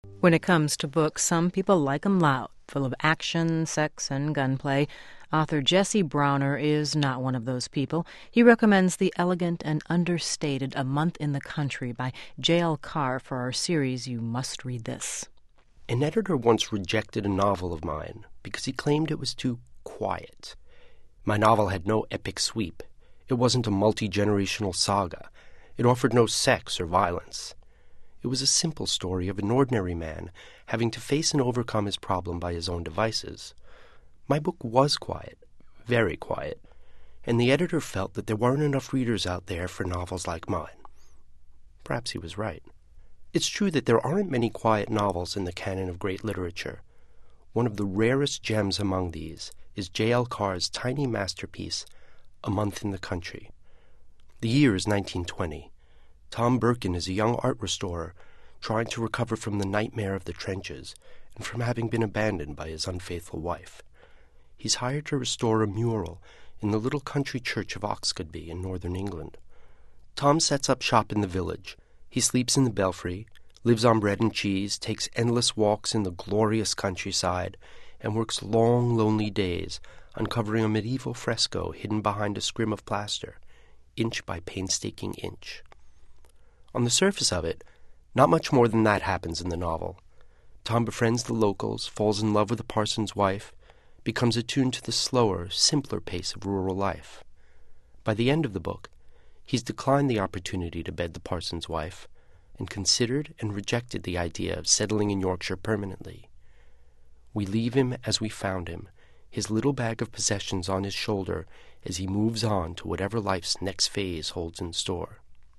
When it comes to books, some people like 'em loud, full of action, sex, and gunplay. Author Jesse Browner is not one of those people. He recommends the elegant and understated A Month in the Country by J.L. Carr for our series You Must Read This. An editor once rejected a novel of mine because he claimed it was too quiet. My novel had no epic sweep. It wasn't a multi-generational saga. It offered no sex or violence. It was a simple story of an ordinary man having to face and overcome his problem by his own devices. My book was quiet, very quiet, and the editor felt that there weren't enough readers out there for novels like mine. Perhaps he was right. It's true that there aren't many quiet novels in the canon of great literature. One of the rarest gems among these is J.L. Carr's tiny masterpiece, A Month in the Country. The year is 1920. Tom Birkin is a young art restorer trying to recover from the nightmare of the trenches and from having been abandoned by his unfaithful wife. He's hired to restore a mural in the little country church of Oxcodby in northern England. Tom sets up shop in the village. He sleeps in the belfry, lives on bread and cheese, takes endless walks in the glorious countryside, and works long, lonely days uncovering a medieval fresco hidden behind a scrim of plaster, inch by painstaking inch. On the surface of it, not much more than that happens in the novel. Tom befriends the locals, falls in love with the parson's wife, becomes attuned to the slower, simpler pace of rural life. By the end of the book, he's declined the opportunity to bed the parson's wife and considered and rejected the idea of settling in Yorkshire permanently. We leave him as we found him, his little bag of possessions on his shoulder as he moves on to whatever life's next phase holds in store.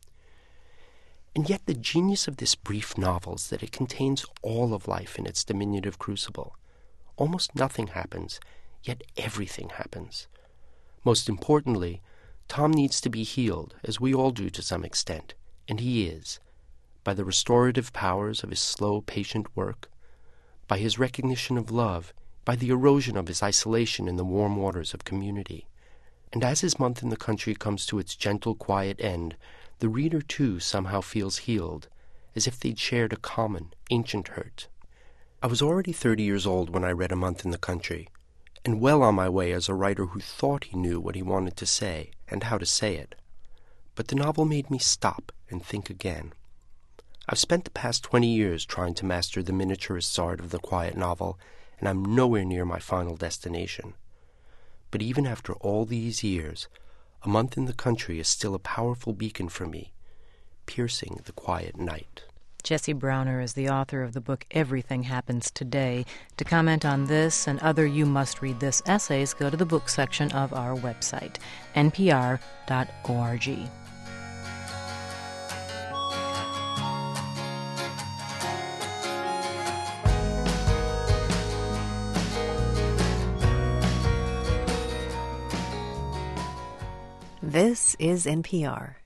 And yet the genius of this brief novel is that it contains all of life in its diminutive crucible. Almost nothing happens, yet everything happens. Most importantly, Tom needs to be healed, as we all do to some extent, and he is, by the restorative powers of his slow, patient work, by his recognition of love, by the erosion of his isolation in the warm waters of community. And as his month in the country comes to its gentle, quiet end, the reader, too, somehow feels healed, as if they'd shared a common, ancient hurt. I was already 30 years old when I read A Month in the Country, and well on my way as a writer who thought he knew what he wanted to say and how to say it. But the novel made me stop and think again. I've spent the past 20 years trying to master the miniaturist art of the quiet novel, and I'm nowhere near my final destination. But even after all these years, A Month in the Country is still a powerful beacon for me, piercing the quiet night. Jesse Browner is the author of the book Everything Happens Today. To comment on this and other You Must Read This essays, go to the book section of our website, npr.org. This is NPR.